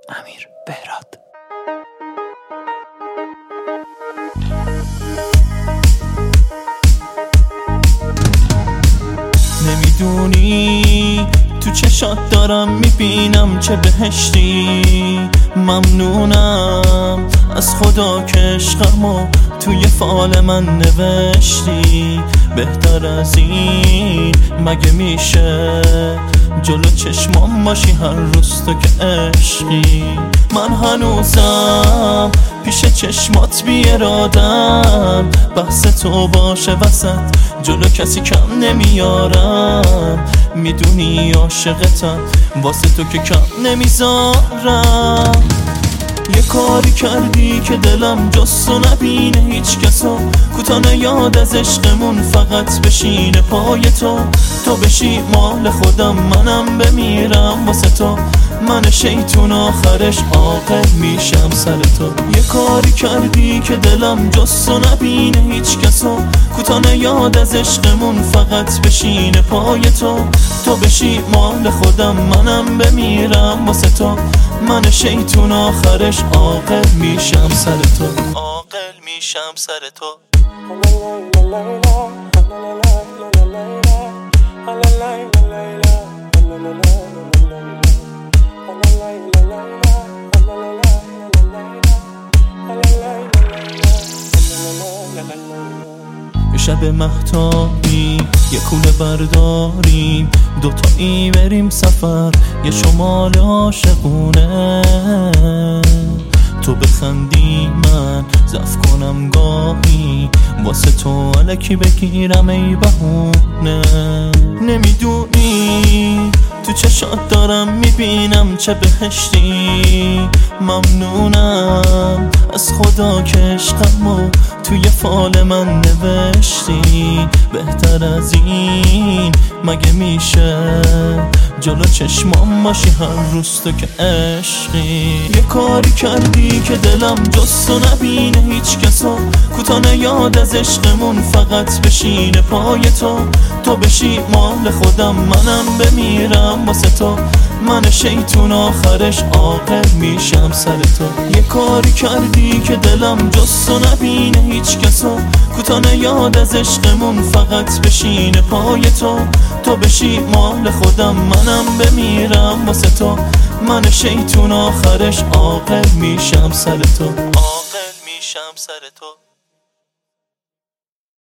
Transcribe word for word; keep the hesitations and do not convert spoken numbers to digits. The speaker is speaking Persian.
امیر بهراد. نمیدونی تو چشات دارم میبینم چه بهشتی. ممنونم از خدا که عشقمو توی فال من نوشتی. بهتر از این مگه میشه جلو چشمام باشی هر روز تو که عشقی. من هنوزم پیش چشمات بی ارادم، بحث تو باشه وسط جلو کسی کم نمیارم. میدونی عاشقتم واسه تو که کم نمیذارم. یه کاری کردی که دلم جستو نبینه هیچ کسو، کوتاه یاد از عشقمون فقط بشینه پای تو. تو بشی مال خودم منم بمیرم واسه تو، من شیطون آخرش عاقل میشم سر تو. یه کاری کردی که دلم جستو نبینه هیچ کسو، کوتاه یاد از عشقمون فقط بشینه پای تو. تو بشی مال خودم منم بمیرم واسه تو، من شیطون آخرش عاقل میشم سر تو. عاقل میشم سر تو. شب مهتابی یه کوله برداریم، دوتایی بریم سفر یه شمال عاشقونه. تو بخندی من ضعف کنم گاهی، واسه تو الکی بگیرم ای بهونه. نمیدونی تو چشات دارم میبینم چه بهشتی. ممنونم از خدا که عشقمو توی فال من نوشتی. بهتر از این مگه میشه جلو چشمام باشی هر روز تو که عشقی. یه کاری کردی که دلم جستو نبینه هیچ کسو، کوتاه یاد از عشقمون فقط بشینه پای تو. تو بشی مال خودم منم بمیرم واسه تو، من شیطون آخرش عاقل میشم سر تو. یه کاری کردی که دلم جستو نبینه هیچ کسو، کوتاه یاد از عشقمون فقط بشینه پای تو. تو بشی مال خودم منم بمیرم واسه تو، من شیطون آخرش عاقل میشم سر تو. عاقل میشم سر تو.